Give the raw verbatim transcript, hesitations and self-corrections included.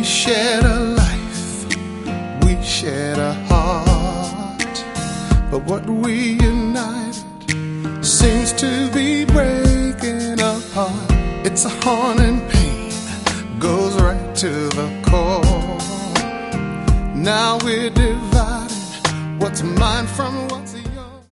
shared a life, we shared a heart, but what we united seems to be breaking apart. It's a haunting pain, goes right to the core. Now we're divided, what's mine from what's